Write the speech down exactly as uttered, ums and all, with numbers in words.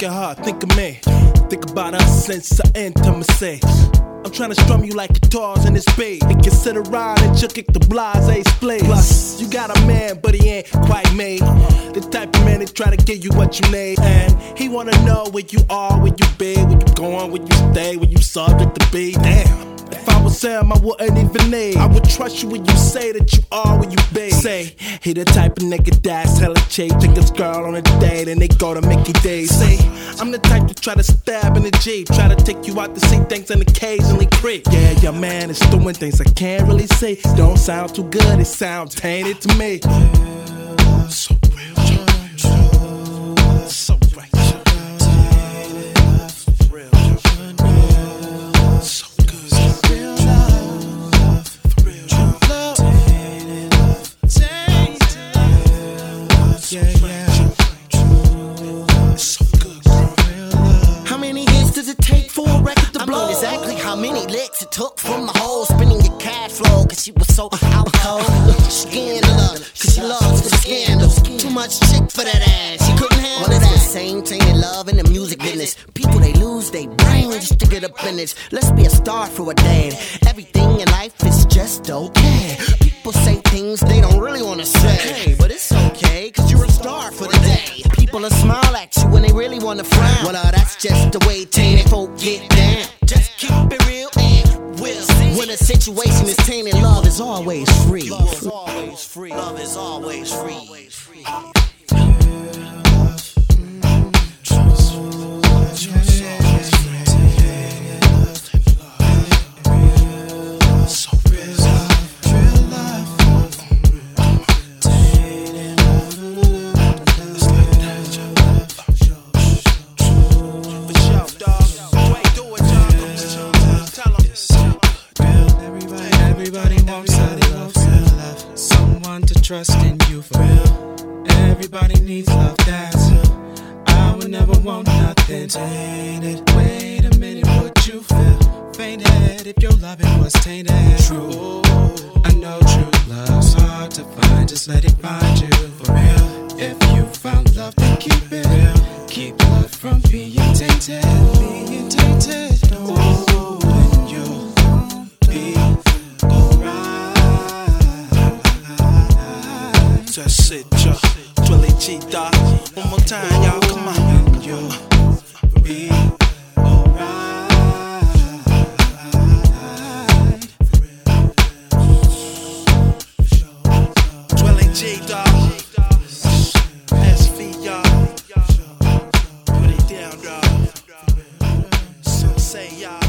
of her, think of me. Think about us since the intimacy. I'm trying to strum you like guitars in this beat. And consider riding, you kick the blase split. Plus, you got a man, but he ain't quite me. The type of man that try to give you what you need. And he wanna know where you are, where you be, where you going, where you stay, where you subject to be. Damn. If I was him, I wouldn't even need. I would trust you when you say that you are where you be. Say, he the type of nigga that's hella cheap. Take his girl on a date and they go to Mickey D's. Say, I'm the type to try to stab in the Jeep. Try to take you out to see things and occasionally creep. Yeah, your man is doing things I can't really say. Don't sound too good, it sounds tainted to me. So real, so right. Yeah, yeah. So good, how many years does it take for a record to blow? I mean, exactly how many licks it took from the hole spinning your cash flow, cause she was so out cold. Scandalous, cause she loves the scandal. Too much chick for that ass, she couldn't handle well, that. It's the same thing in love in the music business. People, they lose their brain just to get up in this. Let's be a star for a day. Everything in life is just okay. People say things they don't really wanna say, but it's okay, cause you're a star for the day. People will smile at you when they really wanna frown. Well, uh, that's just the way tainted folk get down. Just keep it real and we'll see. When a situation is tainted, love is always free. Love is always free. Love is always free. Everybody wants love, someone to trust in you for real. Everybody needs love, that's it. I would never want nothing tainted. Wait a minute, would you feel fainted if your loving was tainted? True, I know true love's hard to find, just let it find you for real. If you found love, then keep it real. Keep love from being tainted, being tainted. Oh, and you'll be That's it, y'all. Twilly G Dot. One more time, y'all. Come on. You'll be alright. Twilly G Dot. S V, y'all. Put it down, dog. So say, y'all.